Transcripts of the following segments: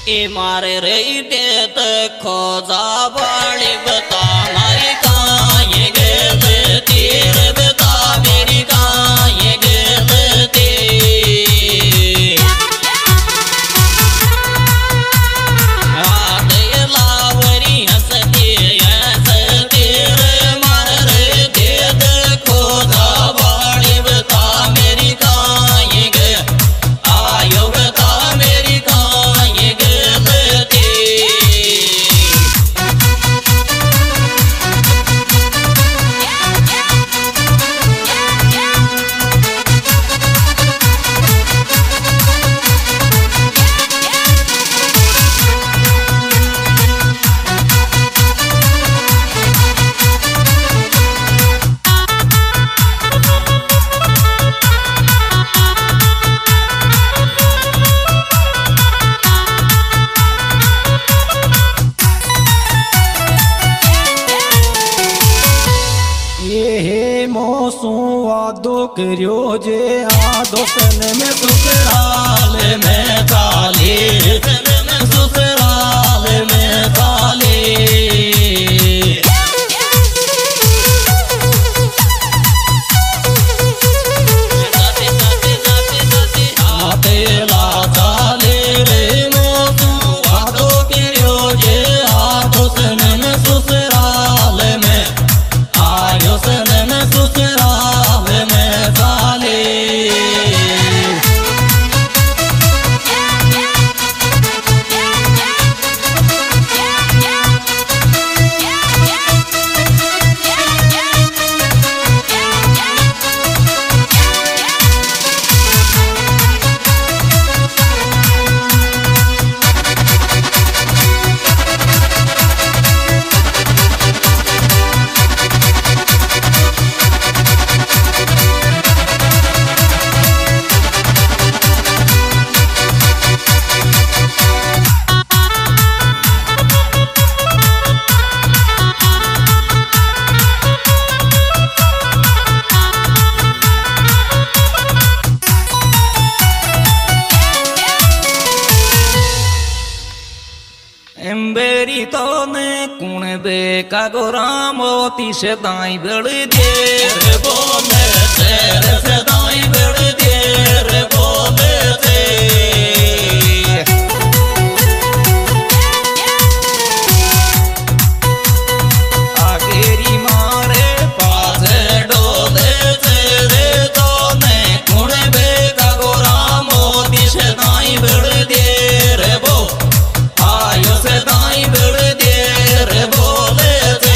ए मारे रही देत खोजा बाड़ी बता मारी काये गेल तीर बता मेरी काये गेल तीर हाथ लावरी हंसती हंसती मार रही देत खोजा बाड़ी बता मेरी काये गेल आयो बता मेरी काये गेल तीर ये मोसू वादो करियो जे आदो सन में ससुराल में ताले ससुराल में ताले एम्बेरी तो ने कुण बे कागो रामोती से दाई बड़ देर बोले तेर से दाई बड़ देर बोले ते आगेरी मारे पास डोले तेरे तो ने कुण बे कागो रामोती से दाई बड़ देर बो आयो से दाई बड़ देर बोले थे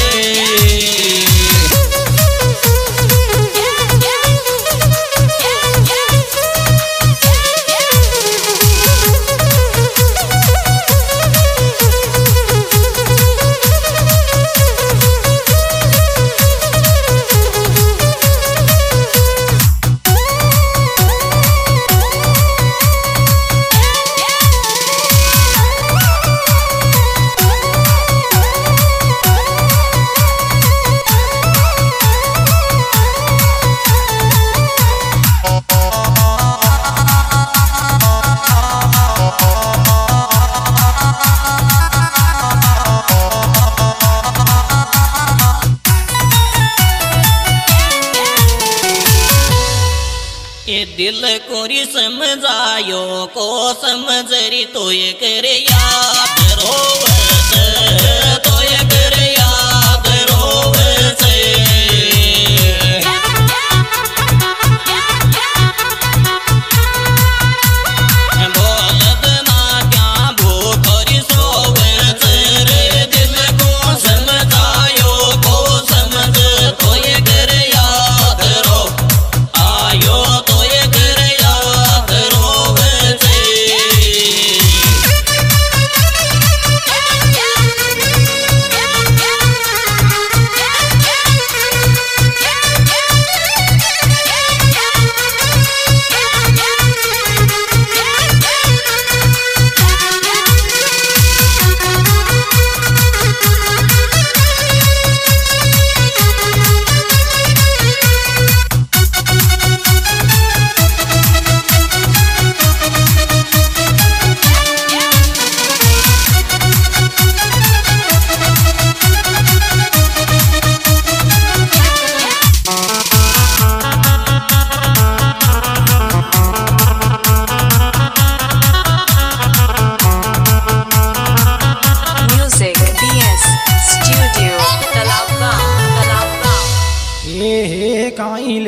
ये दिल कोरी समझायो को समझरी तो ये करे याद रोवत तो ये करे याद रोवत बोलत ना क्या भूखरी सोवत रे दिल को समझायो को समझ तो ये करे याद रो आयो तो ये करे याद रोवे से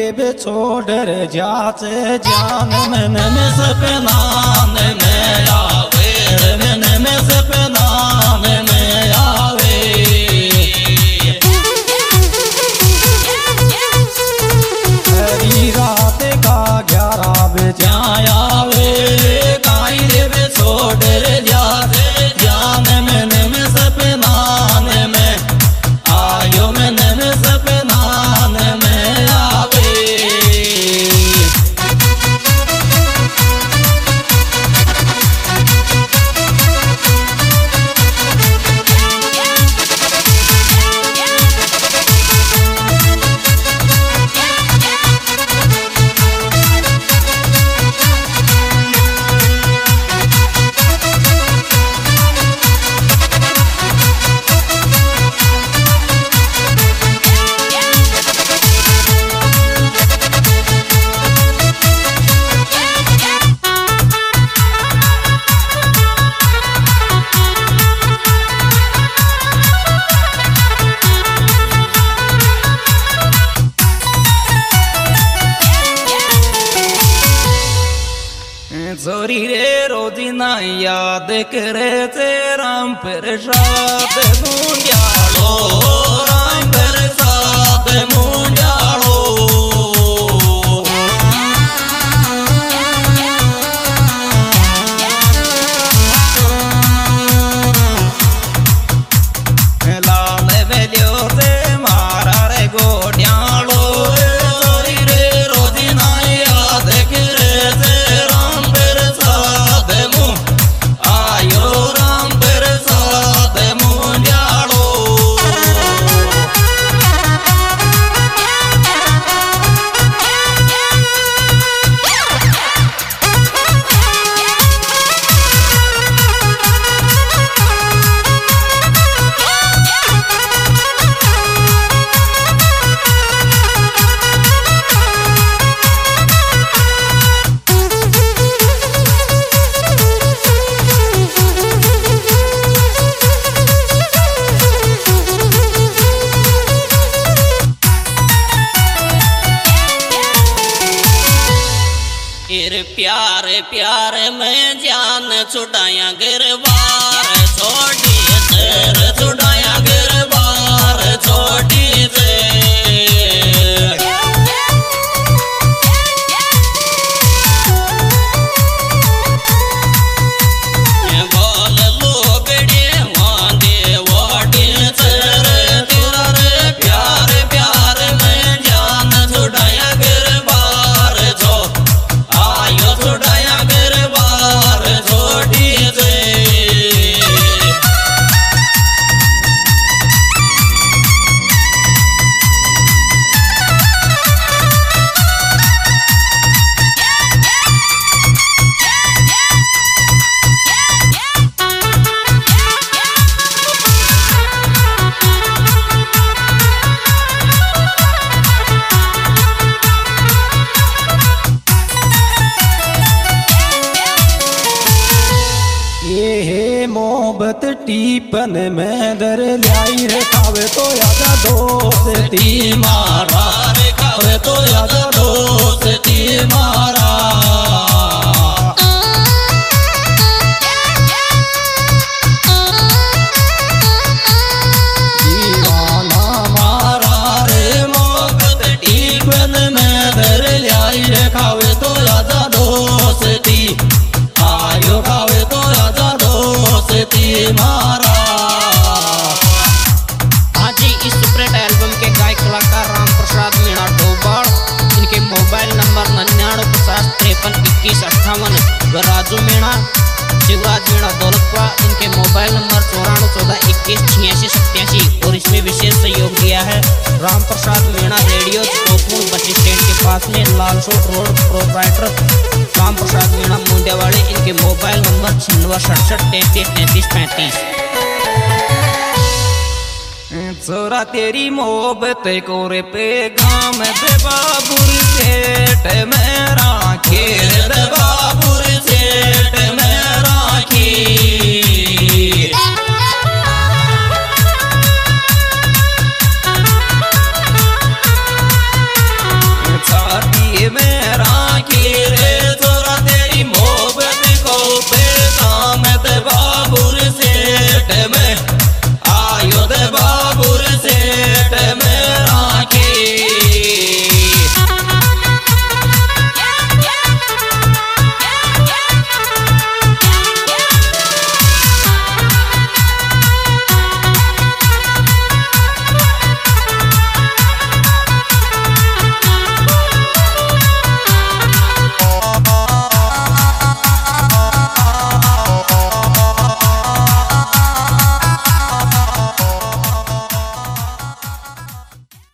बे छोड़ जाच जान मन में सपना में आवे मन में सपना में आवे हरी रात का 11 बजे आवे काई रे बे छोड़ जाच जान मन में सपना में आयो मन में सपना में आवे जोरी रे रोजिना याद करे ते राम प्रसाद मुंडियालो राम प्रसाद मुंडियालो लाल वेलियो से मारा रे गोडियालो जोरी रे रोजिना याद करे ते प्यार प्यार में जान छुड़ाया गिरबार छोड़ी सर छुड़ाया गिरबार छोड़ी से बोल लोगड़े वादे वाटे सर तेरा प्यार प्यार में जान छुड़ाया गिरबार छो आयो छुड़ाया गिरबार छोड़ी से मोहब्बत टीपन में दर लाई रे खावे तो यादा दोस्ती मारा रे खावे तो यादा दोस्ती मारा दीवाना मारा रे मोहब्बत टीपन में दर लाई रे खावे तो यादा दोस्ती आयो खावे तो यादा दोस्ती मारा। आज इस सुपरहिट एल्बम के गायक कलाकार राम प्रसाद मीणा डोबाड़, इनके मोबाइल नंबर 9950532158 व राजू मीणा शिवराज मीणा दौलतपुरा, इनके मोबाइल नंबर 9414218687 और इसमें विशेष सहयोग दिया है Ram Prasad Meena radio Kotpur bus stand के पास में लालसोट रोड प्रोप्राइटर राम प्रसाद मीणा मुंडियावाड़े, इनके मोबाइल नंबर 9667333335। छोरा तेरी मोहब्बत को रे पैगाम दे बाबुर सेठ में राखी दे बाबुर सेठ में राखी।